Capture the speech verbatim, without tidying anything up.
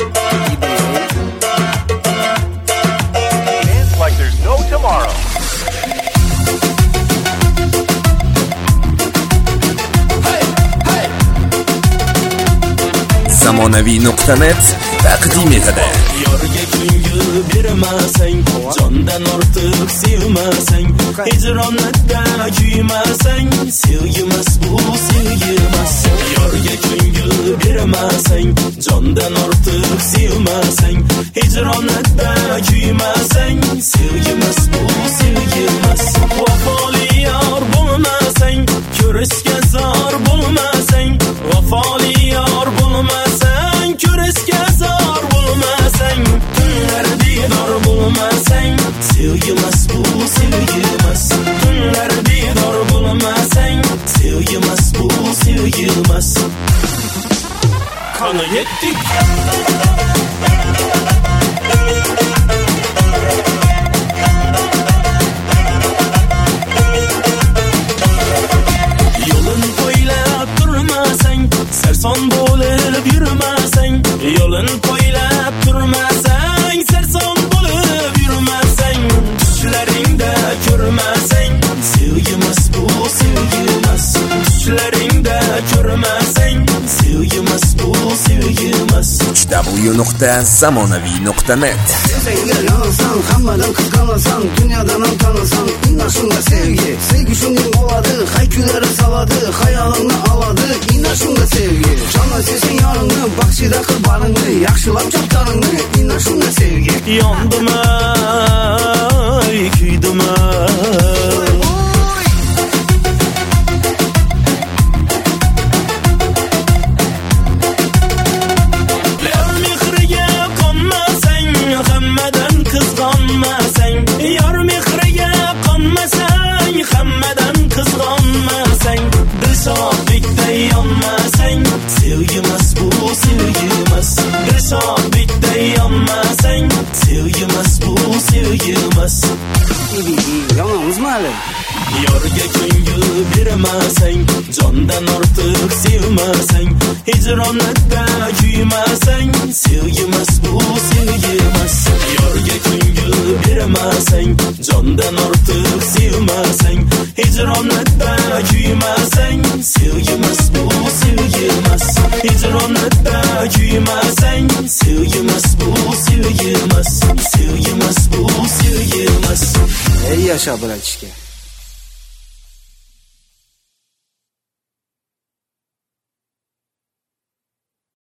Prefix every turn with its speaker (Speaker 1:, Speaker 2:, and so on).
Speaker 1: It's like there's no tomorrow.
Speaker 2: zamonaviy nuqta net taqdim etadi.
Speaker 3: Yorga ko'ngil bermasang, jondan ortiq sevmasang, hijronatda kuymasang, sevgimas bu sevgimas. Yorga ko'ngil bermasang, jondan ortiq sevmasang, hijronatda kuymasang, sevgimas bu sevgimas. Vafoli yor bo'lmasang, ko'rishga zor bo'lmasang, vafoli yor bo'lmasang, ko'rishga zor bo'lmasang, tunlar bedor bo'lmasang, sevgimas bu sevgimas. Tunlar bedor bo'lmasang, sevgimas bu sevgimas. Qani yetdik. Yo'lin qo'ylab turmasang, sarson bo'lib yurmasang, yo'lin qo'ylab turmasang, sarson bo'lib yurmasang, tushlaringda ko'rmasang, sevgimas bu sevgimas. Tushlaringda ko'rmasang, sevgimas bu sevgimas.
Speaker 2: w nuqta zamonaviy nuqta net.
Speaker 4: Senga yonasan, hammadan qizg'anasan, dunyodan ham tanasan, inna shunga sevgi. Sevgi shuning bo'ladi, haykulari soladi, xayolingni oladi, inna shunga sevgi. Jonni sevsang yoringni, baxshida qil baringni, yaxshilab choptaringni, inna shunga sevgi.
Speaker 3: Yondim ay, kuydim ay. Yor mehriga qonmasang, hammadan qizg'onmasang, dilshodlikday yonmasang, sevgimas bu sevgimas. Dilshodlikday yonmasang, sevgimas bu sevgimas.
Speaker 4: Yonamiz mali.
Speaker 3: Yorga ko'ngil bermasang, jondan ortiq sevmasang, hijronatda kuymasang, sevgimas bu sevgimas. Yorga ko'ngil bermasang, jondan ortiq sevmasang, hijronatda kuymasang, sevgimas bu sevgimas. Hijronatda kuymasang, sevgimas bu sevgimas. Sevgimas bu sevgimas.
Speaker 4: Ey yasha, bratishka.